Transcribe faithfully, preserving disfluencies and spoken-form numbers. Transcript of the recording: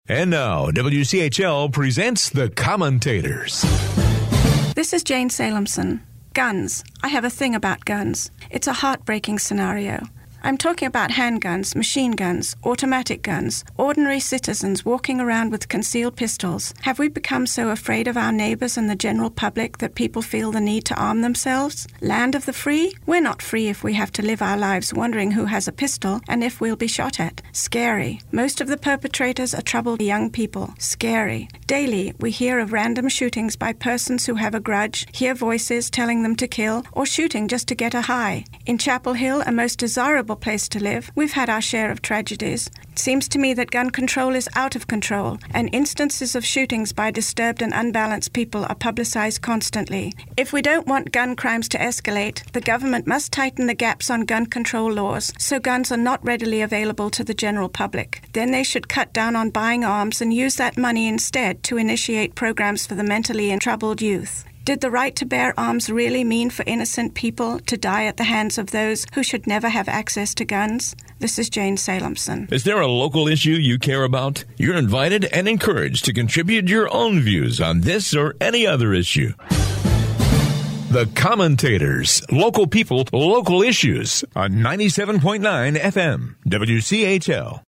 And now, W C H L presents The Commentators. This is Jane Salemson. Guns. I have a thing about guns. It's a heartbreaking scenario. I'm talking about handguns, machine guns, automatic guns, ordinary citizens walking around with concealed pistols. Have we become so afraid of our neighbors and the general public that people feel the need to arm themselves? Land of the free? We're not free if we have to live our lives wondering who has a pistol and if we'll be shot at. Scary. Most of the perpetrators are troubled young people. Scary. Daily, we hear of random shootings by persons who have a grudge, hear voices telling them to kill, or shooting just to get a high. In Chapel Hill, a most desirable place to live, we've had our share of tragedies. It seems to me that gun control is out of control, and instances of shootings by disturbed and unbalanced people are publicized constantly. If we don't want gun crimes to escalate, the government must tighten the gaps on gun control laws so guns are not readily available to the general public. Then they should cut down on buying arms and use that money instead to initiate programs for the mentally troubled youth. Did the right to bear arms really mean for innocent people to die at the hands of those who should never have access to guns? This is Jane Salemson. Is there a local issue you care about? You're invited and encouraged to contribute your own views on this or any other issue. The Commentators. Local people, local issues on ninety-seven point nine F M, W C H L.